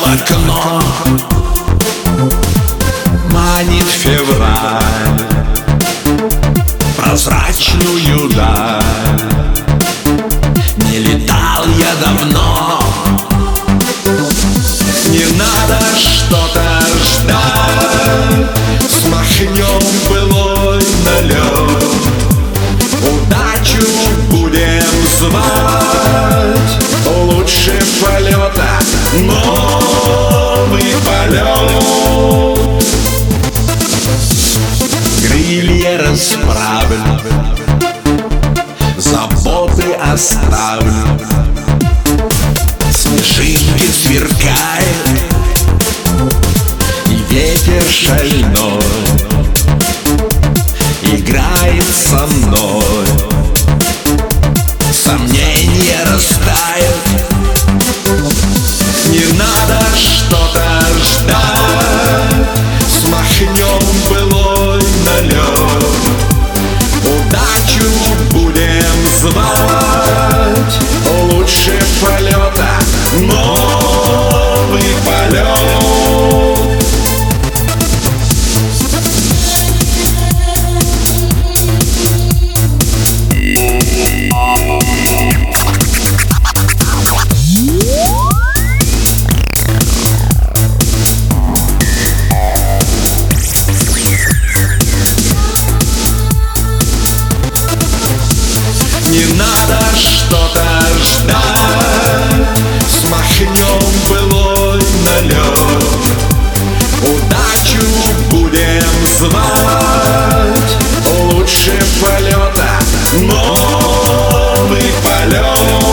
окно манит февраль, прозрачную даль. Не летал я давно, не надо что-то ждать. Смахнем былой налет, удачу будем звать. Лучше полета новый полет. Крылья расправлю, заботы оставлю. Снежинки сверкают, и ветер шальной играет со мной. Сомнения растают, не надо что-то ждать. Смахнем былой налет, удачу будем звать. Лучше полета новый полет. Не надо что-то ждать. Смахнем былой налет, удачу будем звать. Лучше полета новый полет.